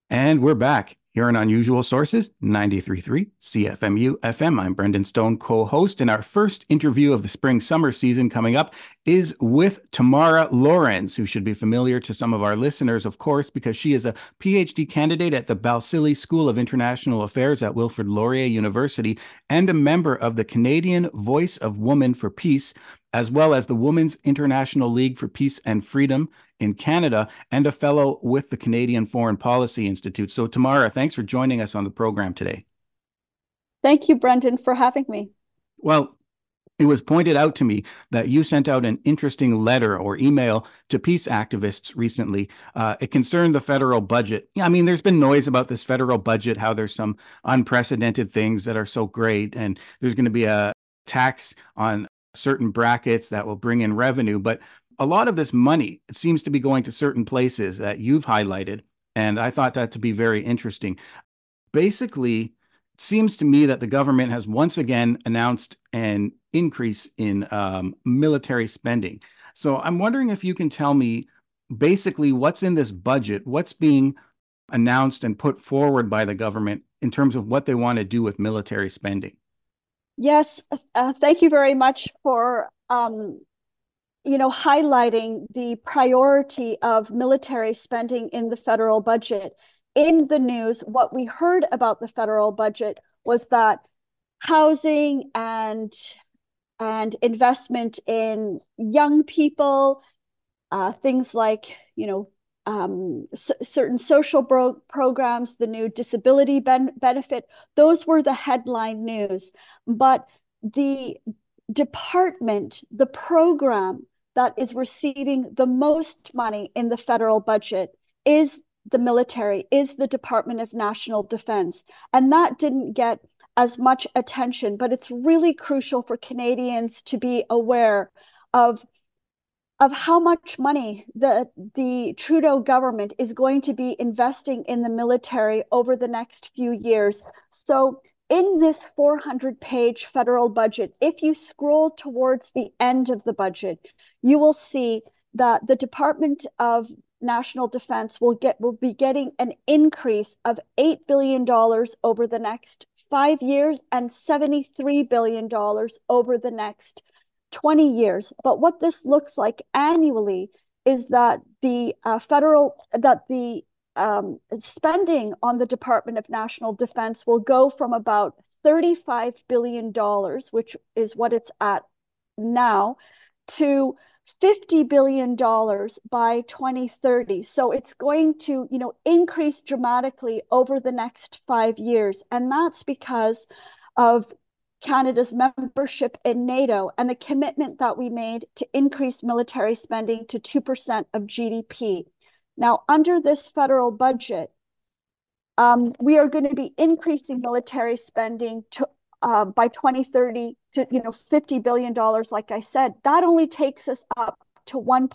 And we're back here on Unusual Sources, 93.3 CFMU FM. I'm Brendan Stone, co-host, and our first interview of the spring-summer season coming up is with Tamara Lorenz, who should be familiar to some of our listeners, of course, because she is a PhD candidate at the Balsillie School of International Affairs at Wilfrid Laurier University and a member of the Canadian Voice of Women for Peace, as well as the Women's International League for Peace and Freedom in Canada, and a fellow with the Canadian Foreign Policy Institute. So, Tamara, thanks for joining us on the program today. Thank you, Brendan, for having me. Well, it was pointed out to me that you sent out an interesting letter or email to peace activists recently. It concerned the federal budget. I mean, there's been noise about this federal budget, how there's some unprecedented things that are so great, and there's going to be a tax on certain brackets that will bring in revenue. But a lot of this money seems to be going to certain places that you've highlighted. And I thought that to be very interesting. Basically, it seems to me that the government has once again announced an increase in military spending. So I'm wondering if you can tell me basically what's in this budget, what's being announced and put forward by the government in terms of what they want to do with military spending. Yes, thank you very much for highlighting the priority of military spending in the federal budget. In the news, what we heard about the federal budget was that housing and investment in young people, things like certain social programs, the new disability benefit, those were the headline news. But the department, the program that is receiving the most money in the federal budget is the military, is the Department of National Defense. And that didn't get as much attention, but it's really crucial for Canadians to be aware of how much money the Trudeau government is going to be investing in the military over the next few years. So in this 400-page federal budget, if you scroll towards the end of the budget, you will see that the Department of National Defense will be getting an increase of $8 billion over the next 5 years and $73 billion over the next 20 years. But what this looks like annually is that the spending on the Department of National Defense will go from about $35 billion, which is what it's at now, to $50 billion by 2030. So it's going to, increase dramatically over the next 5 years. And that's because of Canada's membership in NATO and the commitment that we made to increase military spending to 2% of GDP. Now, under this federal budget, we are going to be increasing military spending to by 2030 to $50 billion, like I said. That only takes us up to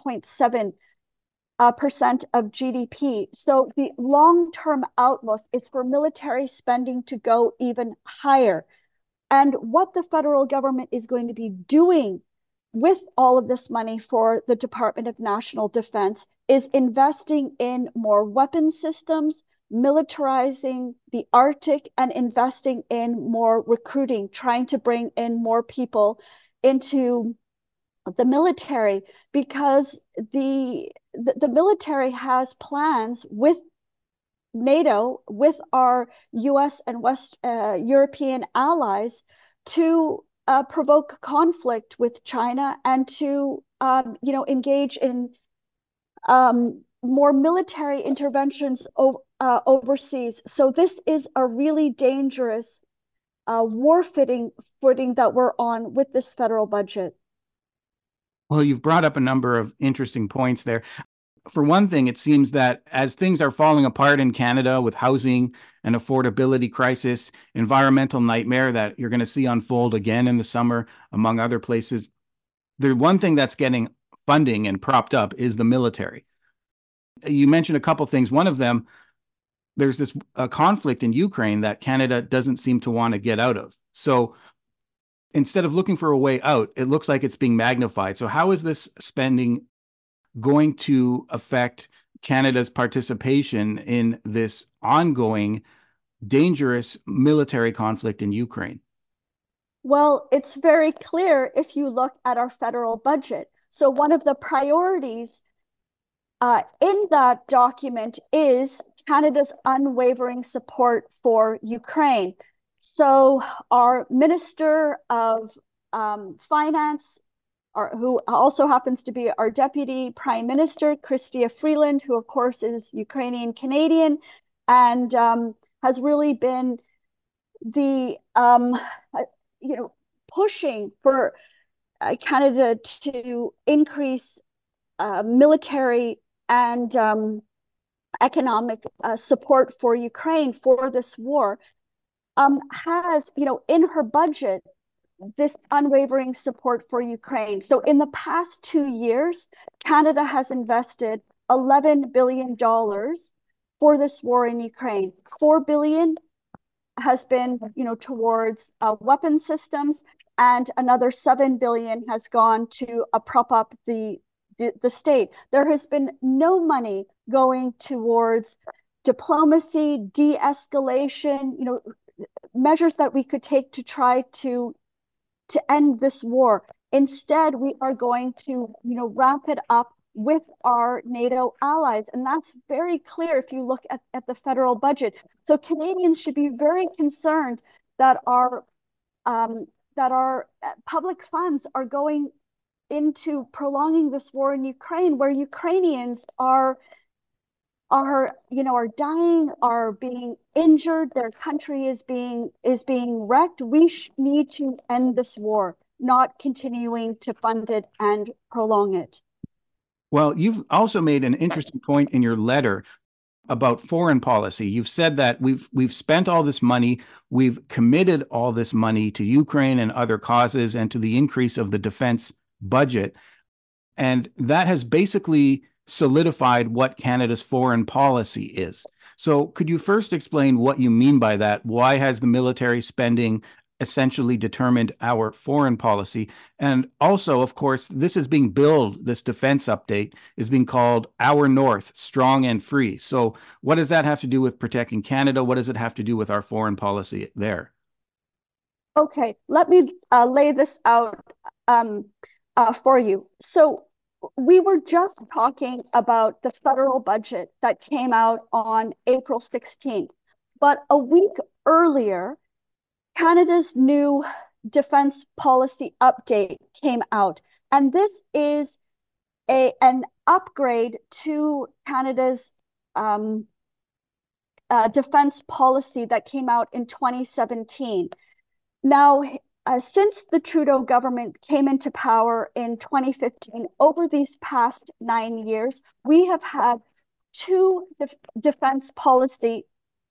1.7% of GDP. So the long-term outlook is for military spending to go even higher. And what the federal government is going to be doing with all of this money for the Department of National Defense is investing in more weapon systems, militarizing the Arctic, and investing in more recruiting, trying to bring in more people into the military, because the military has plans with NATO, with our US and West European allies, to provoke conflict with China and to engage in more military interventions overseas. So this is a really dangerous war footing that we're on with this federal budget. Well, you've brought up a number of interesting points there. For one thing, it seems that as things are falling apart in Canada with housing and affordability crisis, environmental nightmare that you're going to see unfold again in the summer, among other places, the one thing that's getting funding and propped up is the military. You mentioned a couple things. One of them, there's this conflict in Ukraine that Canada doesn't seem to want to get out of. So instead of looking for a way out, it looks like it's being magnified. So how is this spending going to affect Canada's participation in this ongoing, dangerous military conflict in Ukraine? Well, it's very clear if you look at our federal budget. So one of the priorities in that document is Canada's unwavering support for Ukraine. So our Minister of Finance, who also happens to be our Deputy Prime Minister, Chrystia Freeland, who of course is Ukrainian Canadian, and has really been the pushing for Canada to increase military and economic support for Ukraine for this war, has, in her budget, this unwavering support for Ukraine. So in the past 2 years, Canada has invested $11 billion for this war in Ukraine. $4 billion has been, towards weapon systems, and another $7 billion has gone to prop up the state. There has been no money going towards diplomacy, de-escalation, measures that we could take to try to end this war. Instead, we are going to, ramp it up with our NATO allies. And that's very clear if you look at the federal budget. So Canadians should be very concerned that our public funds are going into prolonging this war in Ukraine, where Ukrainians are dying, are being injured, their country is being wrecked. We need to end this war, not continuing to fund it and prolong it. Well, you've also made an interesting point in your letter about foreign policy. You've said that we've spent all this money, we've committed all this money to Ukraine and other causes and to the increase of the defense budget. And that has basically solidified what Canada's foreign policy is. So could you first explain what you mean by that? Why has the military spending essentially determined our foreign policy? And also, of course, this is being billed, this defense update is being called Our North, Strong and Free. So what does that have to do with protecting Canada? What does it have to do with our foreign policy there? Okay, let me lay this out for you. So we were just talking about the federal budget that came out on April 16th, but a week earlier, Canada's new defense policy update came out. And this is an upgrade to Canada's defense policy that came out in 2017. Now, since the Trudeau government came into power in 2015, over these past 9 years, we have had two defense policy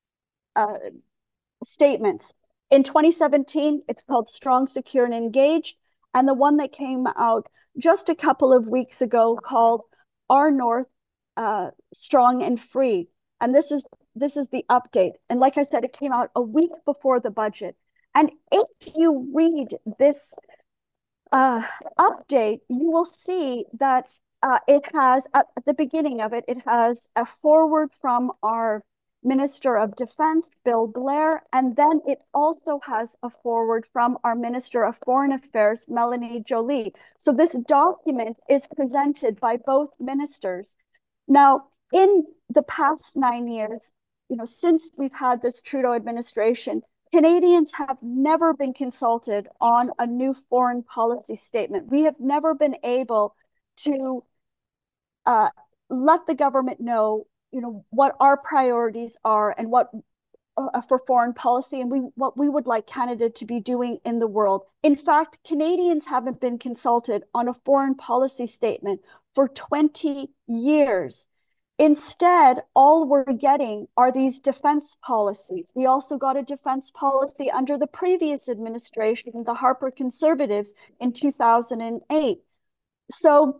statements. In 2017, it's called Strong, Secure, and Engaged. And the one that came out just a couple of weeks ago called Our North, Strong and Free. And this is the update. And like I said, it came out a week before the budget. And if you read this update, you will see that it has, at the beginning of it, it has a forward from our Minister of Defense, Bill Blair, and then it also has a forward from our Minister of Foreign Affairs, Melanie Joly. So this document is presented by both ministers. Now, in the past 9 years, since we've had this Trudeau administration, Canadians have never been consulted on a new foreign policy statement. We have never been able to let the government know, what our priorities are and what for foreign policy and what we would like Canada to be doing in the world. In fact, Canadians haven't been consulted on a foreign policy statement for 20 years. Instead, all we're getting are these defense policies. We also got a defense policy under the previous administration, the Harper Conservatives, in 2008. So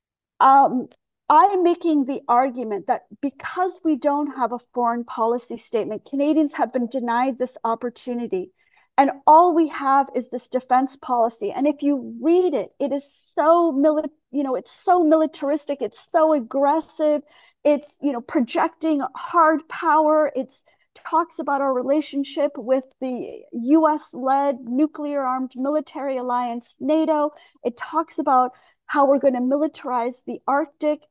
I'm making the argument that because we don't have a foreign policy statement, Canadians have been denied this opportunity. And all we have is this defense policy. And if you read it, it is so it's so militaristic, it's so aggressive. It's, projecting hard power. It's talks about our relationship with the US-led nuclear-armed military alliance, NATO. It talks about how we're going to militarize the Arctic,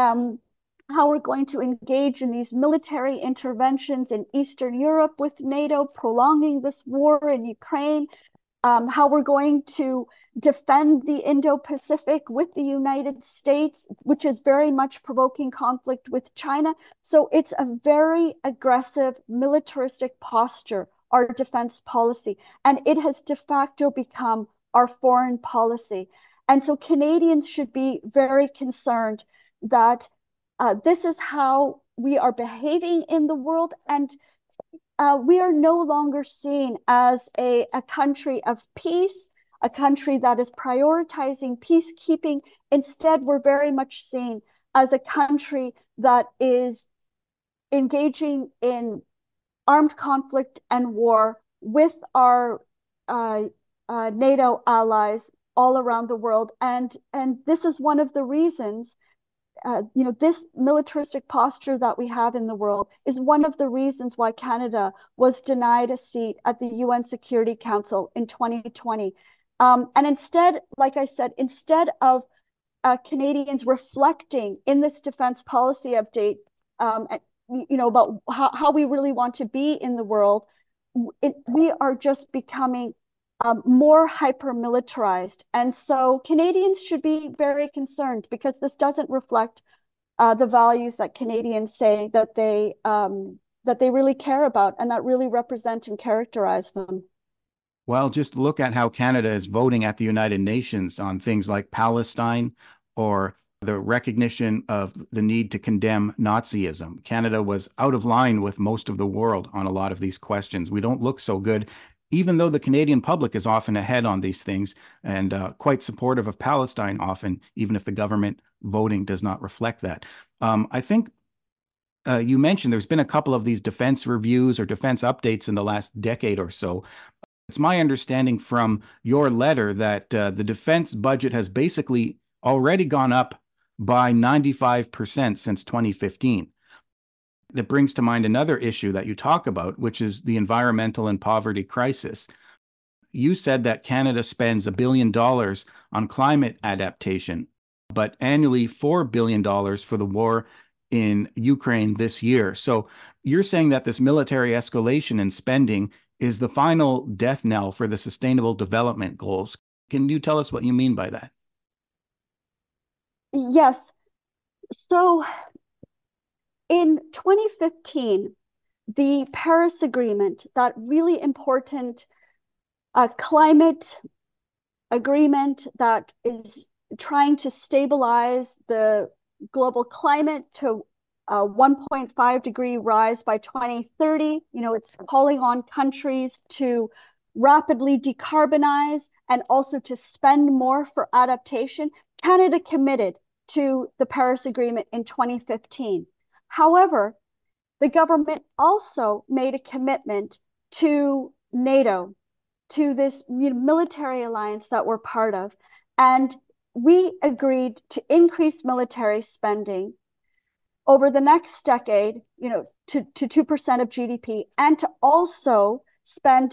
how we're going to engage in these military interventions in Eastern Europe with NATO, prolonging this war in Ukraine, how we're going to defend the Indo-Pacific with the United States, which is very much provoking conflict with China. So it's a very aggressive militaristic posture, our defense policy, and it has de facto become our foreign policy. And so Canadians should be very concerned that this is how we are behaving in the world, and we are no longer seen as a country of peace, a country that is prioritizing peacekeeping. Instead, we're very much seen as a country that is engaging in armed conflict and war with our NATO allies all around the world. And this is one of the reasons this militaristic posture that we have in the world is one of the reasons why Canada was denied a seat at the UN Security Council in 2020. And instead, like I said, instead of Canadians reflecting in this defense policy update, about how we really want to be in the world, we are just becoming more hyper-militarized. And so Canadians should be very concerned because this doesn't reflect the values that Canadians say that they really care about and that really represent and characterize them. Well, just look at how Canada is voting at the United Nations on things like Palestine or the recognition of the need to condemn Nazism. Canada was out of line with most of the world on a lot of these questions. We don't look so good, even though the Canadian public is often ahead on these things and quite supportive of Palestine often, even if the government voting does not reflect that. I think you mentioned there's been a couple of these defense reviews or defense updates in the last decade or so. It's my understanding from your letter that the defense budget has basically already gone up by 95% since 2015. That brings to mind another issue that you talk about, which is the environmental and poverty crisis. You said that Canada spends $1 billion on climate adaptation, but annually $4 billion for the war in Ukraine this year. So you're saying that this military escalation in spending is the final death knell for the Sustainable Development Goals. Can you tell us what you mean by that? Yes. So in 2015, the Paris Agreement, that really important climate agreement that is trying to stabilize the global climate to a 1.5 degree rise by 2030. It's calling on countries to rapidly decarbonize and also to spend more for adaptation. Canada committed to the Paris Agreement in 2015. However, the government also made a commitment to NATO, to this military alliance that we're part of. And we agreed to increase military spending over the next decade, to 2% of GDP, and to also spend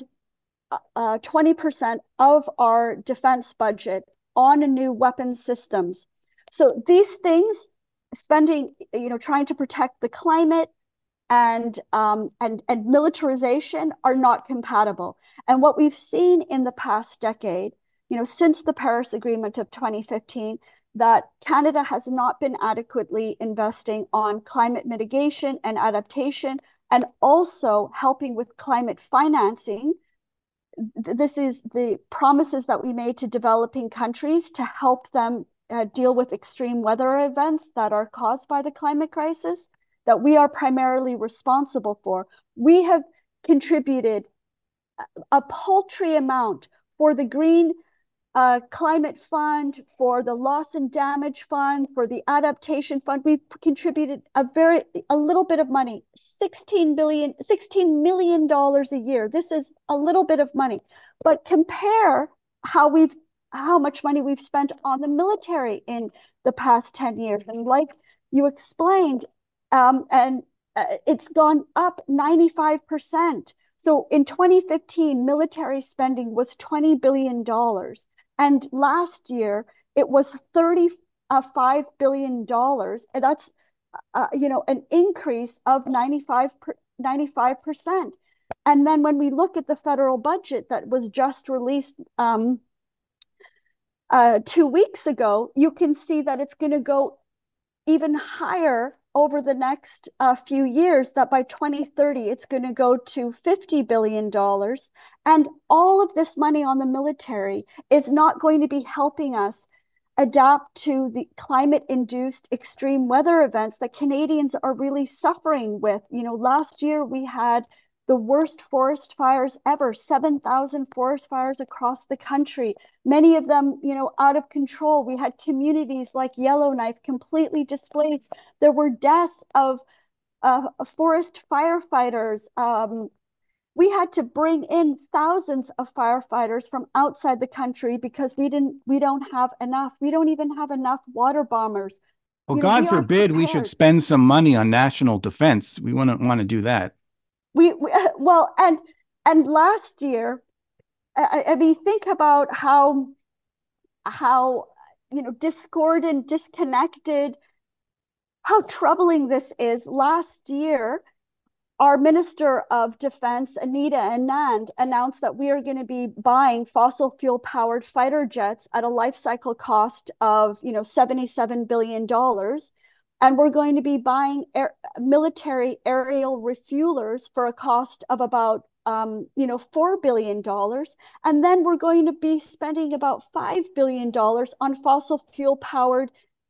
20% of our defense budget on new weapon systems. So these things, spending, trying to protect the climate and militarization are not compatible. And what we've seen in the past decade, since the Paris Agreement of 2015, that Canada has not been adequately investing on climate mitigation and adaptation, and also helping with climate financing. This is the promises that we made to developing countries to help them deal with extreme weather events that are caused by the climate crisis, that we are primarily responsible for. We have contributed a paltry amount for the Green Climate Fund, for the Loss and Damage Fund, for the Adaptation Fund. We've contributed a little bit of money, $16 million a year. This is a little bit of money, but compare how much money we've spent on the military in the past 10 years. And like you explained, and it's gone up 95%. So in 2015, military spending was $20 billion. And last year, it was $35 billion. And that's, an increase of 95%. And then when we look at the federal budget that was just released 2 weeks ago, you can see that it's going to go even higher over the next few years, that by 2030, it's going to go to $50 billion. And all of this money on the military is not going to be helping us adapt to the climate-induced extreme weather events that Canadians are really suffering with. Last year we had the worst forest fires ever, 7,000 forest fires across the country, many of them, out of control. We had communities like Yellowknife completely displaced. There were deaths of forest firefighters. We had to bring in thousands of firefighters from outside the country because we don't have enough. We don't even have enough water bombers. Well, God forbid we should spend some money on national defense. We wouldn't want to do that. Well, and last year, I mean, think about how discordant, disconnected, how troubling this is. Last year, our Minister of Defense, Anita Anand, announced that we are going to be buying fossil fuel powered fighter jets at a life cycle cost of, $77 billion. And we're going to be buying military aerial refuelers for a cost of about, $4 billion. And then we're going to be spending about $5 billion on fossil fuel powered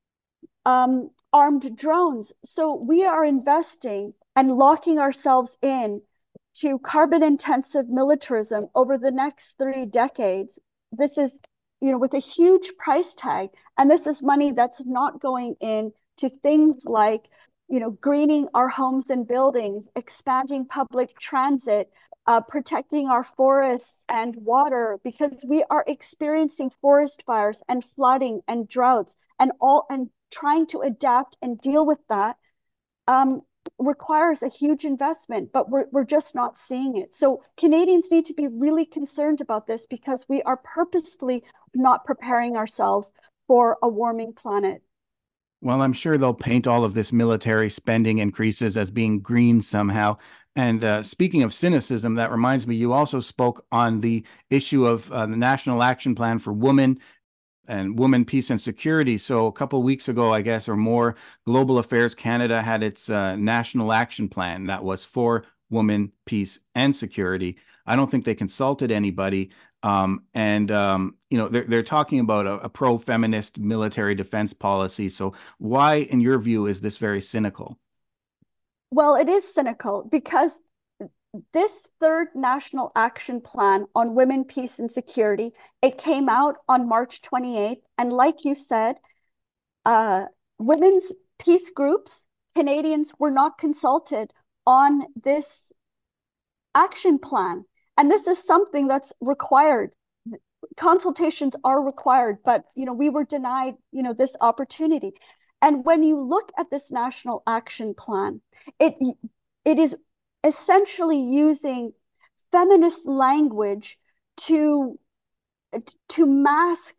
armed drones. So we are investing and locking ourselves in to carbon intensive militarism over the next 3 decades. This is, with a huge price tag. And this is money that's not going in to things like, greening our homes and buildings, expanding public transit, protecting our forests and water, because we are experiencing forest fires and flooding and droughts, and trying to adapt and deal with that requires a huge investment, but we're just not seeing it. So Canadians need to be really concerned about this, because we are purposefully not preparing ourselves for a warming planet. Well, I'm sure they'll paint all of this military spending increases as being green somehow. And speaking of cynicism, that reminds me, you also spoke on the issue of the National Action Plan for Women and Women, Peace and Security. So a couple of weeks ago, I guess, or more, Global Affairs Canada had its National Action Plan that was for women, peace, and security. I don't think they consulted anybody. They're talking about a pro-feminist military defense policy. So why, in your view, is this very cynical? Well, it is cynical because this third National Action Plan on Women, Peace and Security, it came out on March 28th. And like you said, women's peace groups, Canadians, were not consulted on this action plan. And this is something that's required. Consultations are required, but we were denied, this opportunity. And when you look at this National Action Plan, it is essentially using feminist language to mask,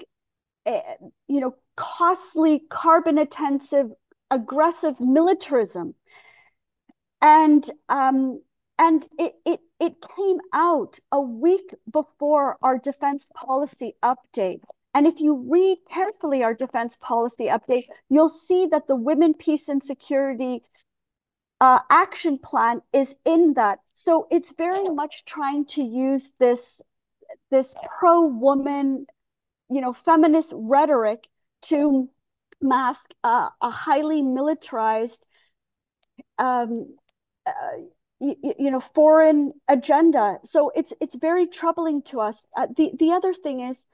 costly, carbon intensive, aggressive militarism. And it came out a week before our defense policy update. And if you read carefully our defense policy update, you'll see that the Women, Peace and Security action plan is in that. So it's very much trying to use this pro-woman, feminist rhetoric to mask a highly militarized foreign agenda. So it's very troubling to us. The other thing is,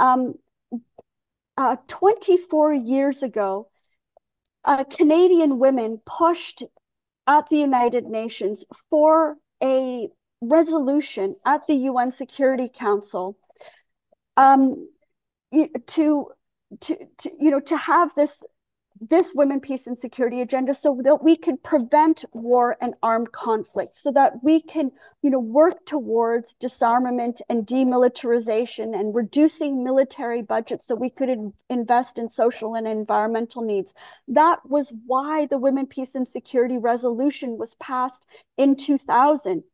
24 years ago, Canadian women pushed at the United Nations for a resolution at the UN Security Council to have this this women, peace, and security agenda so that we can prevent war and armed conflict, so that we can, work towards disarmament and demilitarization and reducing military budgets so we could invest in social and environmental needs. That was why the Women, Peace, and Security Resolution was passed in 2000.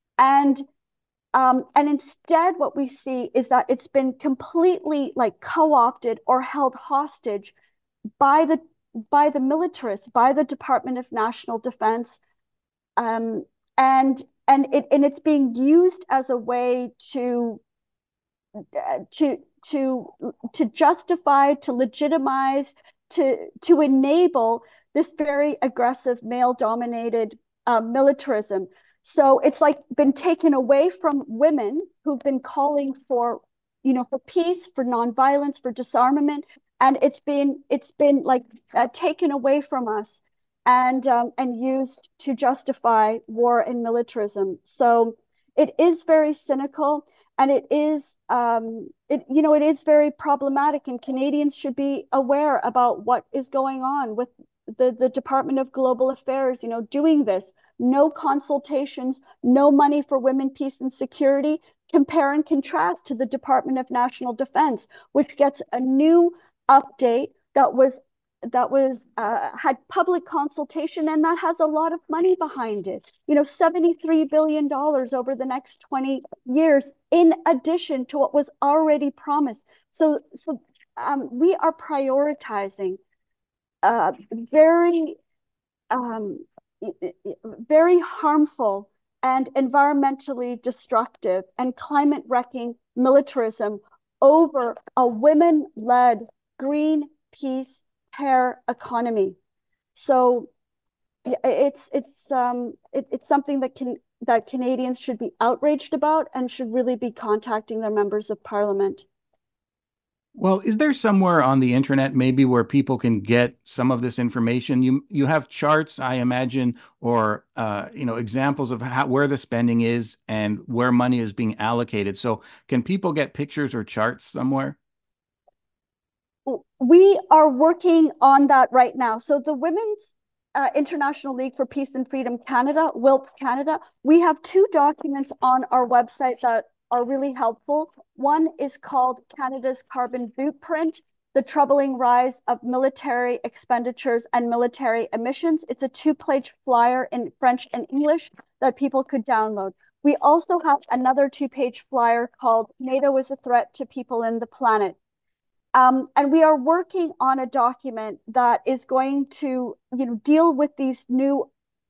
And instead, what we see is that it's been completely like co-opted or held hostage by the militarists, by the Department of National Defense, um, and it's being used as a way to to justify, to legitimize, to enable this very aggressive male-dominated militarism. So it's like been taken away from women who've been calling for, for peace, for nonviolence, for disarmament, and it's been like taken away from us and used to justify war and militarism. So it is very cynical, and it is very problematic, and Canadians should be aware about what is going on with the Department of Global Affairs, doing this. No consultations, no money for women, peace, and security. Compare and contrast to the Department of National Defense, which gets a new update that had public consultation, and that has a lot of money behind it. $73 billion over the next 20 years, in addition to what was already promised. So we are prioritizing very very harmful and environmentally destructive and climate wrecking militarism over a women-led green peace care economy. So it's something that Canadians should be outraged about and should really be contacting their members of parliament. Well, is there somewhere on the internet maybe where people can get some of this information? You have charts, I imagine, or examples of where the spending is and where money is being allocated. So can people get pictures or charts somewhere? We are working on that right now. So the Women's International League for Peace and Freedom Canada, WILP Canada, we have two documents on our website that are really helpful. One is called Canada's Carbon Blueprint: The Troubling Rise of Military Expenditures and Military Emissions. It's a two-page flyer in French and English that people could download. We also have another two-page flyer called NATO is a Threat to People and the Planet. And we are working on a document that is going to, deal with these new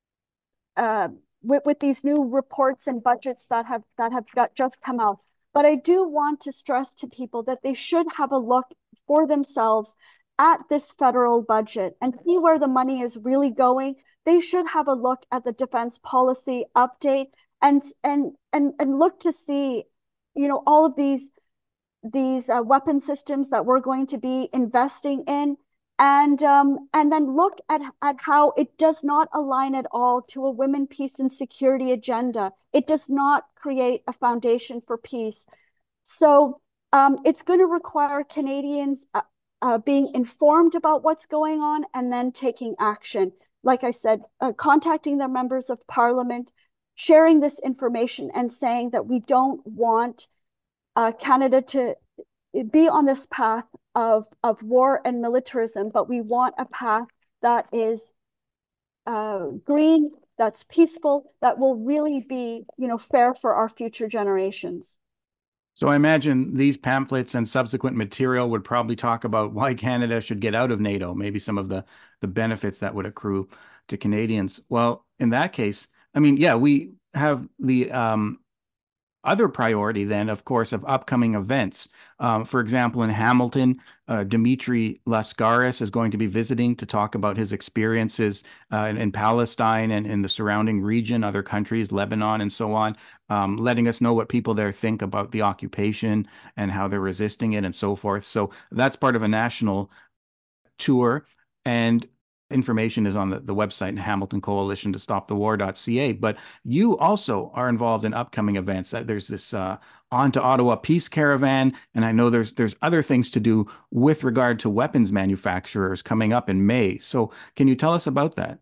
with these new reports and budgets that have just come out. But I do want to stress to people that they should have a look for themselves at this federal budget and see where the money is really going. They should have a look at the defense policy update and look to see, all of these weapon systems that we're going to be investing in, and then look at how it does not align at all to a women, peace, and security agenda. It does not create a foundation for peace. So it's going to require Canadians being informed about what's going on and then taking action. Like I said, contacting their members of parliament, sharing this information, and saying that we don't want Canada to be on this path of war and militarism, but we want a path that is green, that's peaceful, that will really be, fair for our future generations. So I imagine these pamphlets and subsequent material would probably talk about why Canada should get out of NATO, maybe some of the benefits that would accrue to Canadians. Well, in that case, I mean, yeah, we have the other priority then, of course, of upcoming events. For example, in Hamilton, Dimitri Lascaris is going to be visiting to talk about his experiences in Palestine and in the surrounding region, other countries, Lebanon, and so on, letting us know what people there think about the occupation and how they're resisting it and so forth. So that's part of a national tour. And information is on the website, Hamilton Coalition to Stop the War.ca. But you also are involved in upcoming events. There's this On to Ottawa Peace Caravan, and I know there's other things to do with regard to weapons manufacturers coming up in May. So can you tell us about that?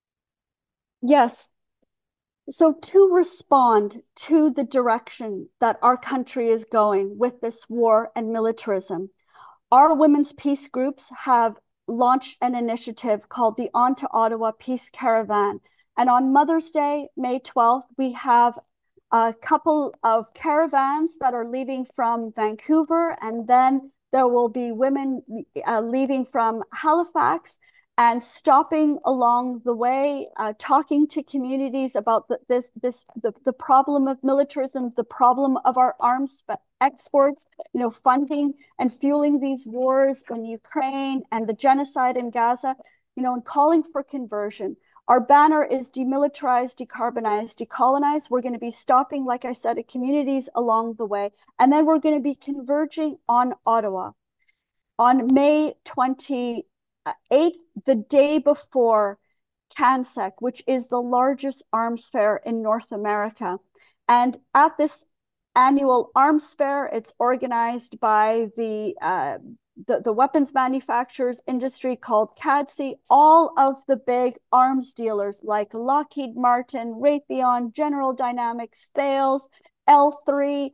Yes. So to respond to the direction that our country is going with this war and militarism, our women's peace groups have launched an initiative called the On to Ottawa Peace Caravan. And on Mother's Day, May 12th, we have a couple of caravans that are leaving from Vancouver, and then there will be women leaving from Halifax and stopping along the way, talking to communities about the problem of militarism, the problem of our arms exports, funding and fueling these wars in Ukraine and the genocide in Gaza, and calling for conversion. Our banner is demilitarize, decarbonize, decolonize. We're going to be stopping, like I said, at communities along the way, and then we're going to be converging on Ottawa. On May 28th, the day before CANSEC, which is the largest arms fair in North America. And at this annual arms fair, it's organized by the weapons manufacturers industry called CADSI. All of the big arms dealers like Lockheed Martin, Raytheon, General Dynamics, Thales, L3,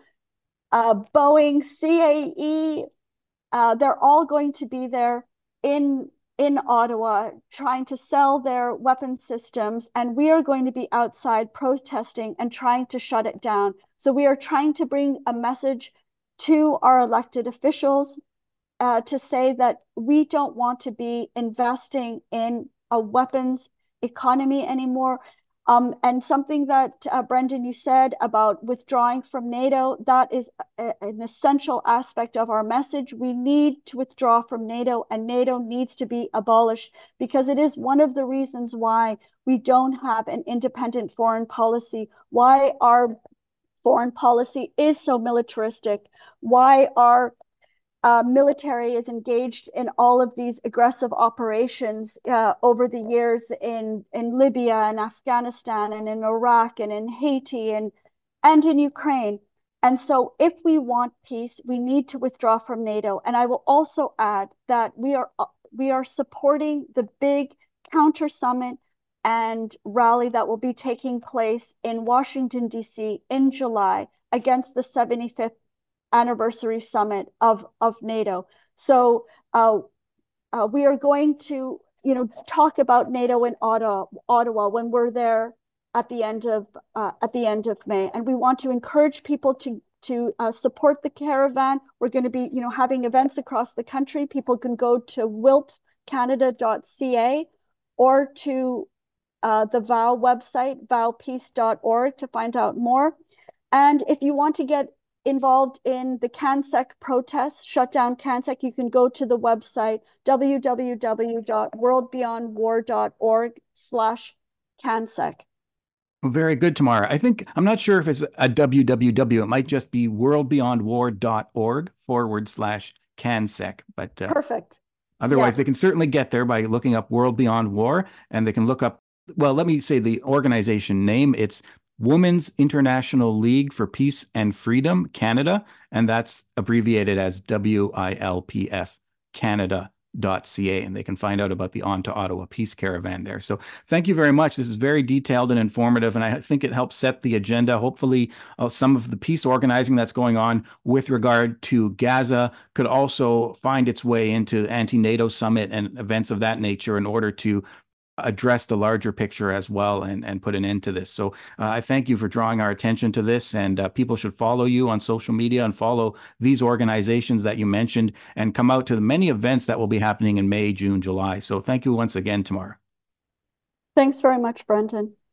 Boeing, CAE, they're all going to be there in Ottawa trying to sell their weapon systems, and we are going to be outside protesting and trying to shut it down. So we are trying to bring a message to our elected officials to say that we don't want to be investing in a weapons economy anymore. And something that, Brendan, you said about withdrawing from NATO, that is an essential aspect of our message. We need to withdraw from NATO, and NATO needs to be abolished, because it is one of the reasons why we don't have an independent foreign policy, why our foreign policy is so militaristic, why our military is engaged in all of these aggressive operations over the years in Libya and Afghanistan and in Iraq and in Haiti and in Ukraine. And so if we want peace, we need to withdraw from NATO. And I will also add that we are supporting the big counter summit and rally that will be taking place in Washington, D.C. in July against the 75th anniversary summit of NATO. So we are going to, talk about NATO in Ottawa when we're there at the end of May, and we want to encourage people to support the caravan. We're going to be, having events across the country. People can go to wilpcanada.ca or to the VOW website, vowpeace.org, to find out more. And if you want to get involved in the CANSEC protests, shut down CANSEC, you can go to the website www.worldbeyondwar.org/CANSEC. Very good, Tamara. I'm not sure if it's a www. It might just be worldbeyondwar.org/CANSEC. But perfect. Otherwise, yeah. They can certainly get there by looking up World Beyond War, and they can look up, well, let me say the organization name. It's Women's International League for Peace and Freedom Canada, and that's abbreviated as WILPF Canada.ca, and they can find out about the On to Ottawa Peace Caravan there. So thank you very much. This is very detailed and informative, and I think it helps set the agenda. Hopefully, some of the peace organizing that's going on with regard to Gaza could also find its way into the anti-NATO summit and events of that nature in order to address the larger picture as well and put an end to this. So I thank you for drawing our attention to this, and people should follow you on social media and follow these organizations that you mentioned and come out to the many events that will be happening in May, June, July. So thank you once again, Tamara. Thanks very much, Brendan.